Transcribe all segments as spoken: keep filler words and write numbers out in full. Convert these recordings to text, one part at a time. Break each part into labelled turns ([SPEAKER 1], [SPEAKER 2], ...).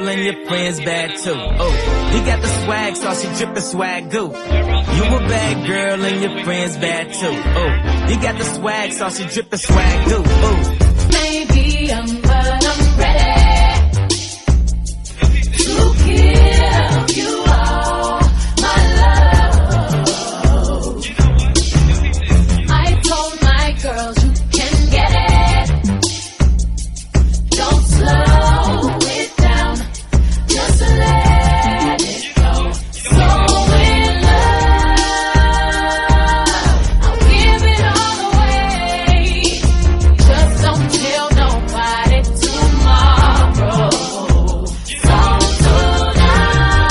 [SPEAKER 1] girl and your friends bad too. Oh, you got the swag, so she drippin' swag goo. You a bad girl and your friends bad too. Oh, you got the swag, so she drippin' swag goo. Oh,
[SPEAKER 2] maybe I'm, but I'm ready to give you all my love. I told my girls you can get it. Don't slow it down, just let it go. So in love, I'll give it all away. Just don't tell nobody tomorrow. So tonight,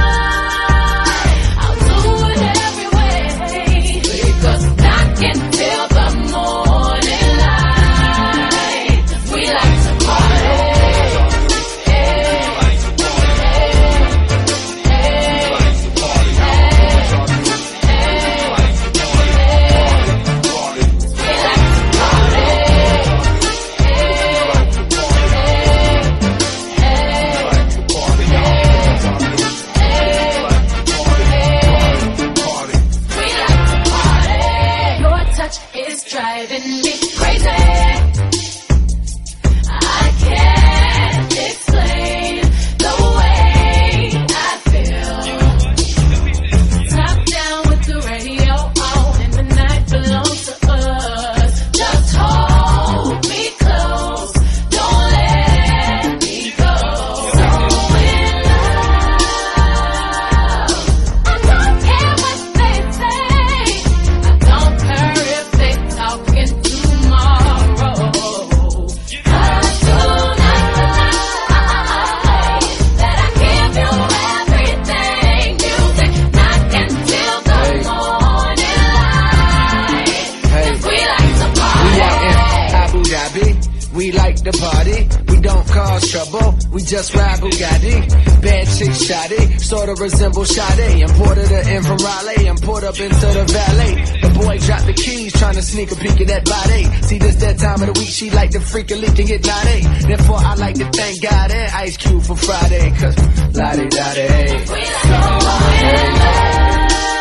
[SPEAKER 2] I'll do it every way, because I can feel the morning light. 'Cause we like to party. Your touch is driving me crazy. I can't explain the way I feel. Top down with the radio on, and the night belongs to us. Just hold me close, don't let me go. So in love, I don't care what they say. I don't care if they talking tomorrow. 'Cause tonight, tonight, that I give you everything. Music knocking till the morning light.
[SPEAKER 3] Hey,
[SPEAKER 2] 'Cause we like to
[SPEAKER 3] we out in
[SPEAKER 2] party.
[SPEAKER 3] Abu Dhabi. We like to party. We don't cause trouble. We just ride Bugatti. Bad chick shoddy, sorta resemble Sade. Imported her in from Raleigh and put up into the valet. The boy dropped the keys, trying to sneak a peek at that body. See, this that time of the week, she like to freak a leak and get nine eight. Therefore, I like to thank God and Ice Cube for Friday. Cause la-di-da-di.
[SPEAKER 2] We like to party.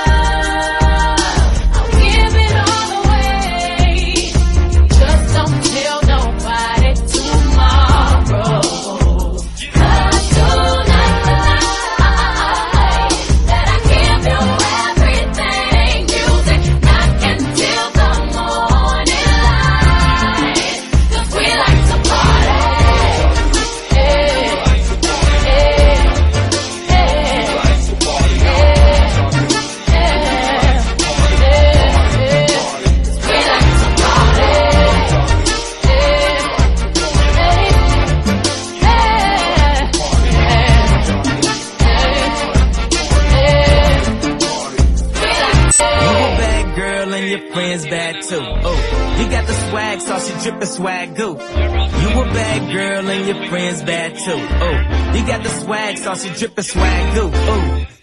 [SPEAKER 2] I'll give it all away. Just don't tell nobody tomorrow. 'Cause tonight, tonight, that I give you everything. Music knocking till the morning light. 'Cause we like to party. Hey, hey,
[SPEAKER 1] your friends bad too. Oh, you got the swag, so she drippin' swag goo. You a bad girl and your friends bad too. Oh, you got the swag, so she drippin' swag goo. Oh.